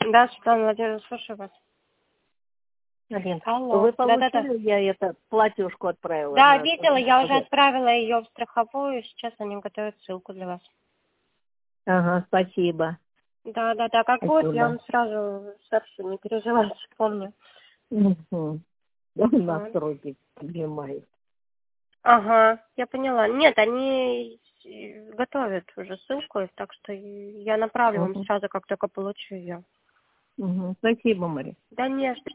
Да, Светлана Владимировна, слушаю вас. Алин, Алло. вы получили, Да-да-да. я платежку отправила? Да, на- видела, я уже отправила ее в страховую, сейчас они готовят ссылку для вас. Ага, спасибо. Да, как Спасибо. будет, я вам сразу сообщу, не переживайте, помню. Угу. Настройки поднимают. Ага, я поняла. Нет, они готовят уже ссылку, так что я направлю вам сразу, как только получу ее. Угу. Спасибо, Мария. Да не, что.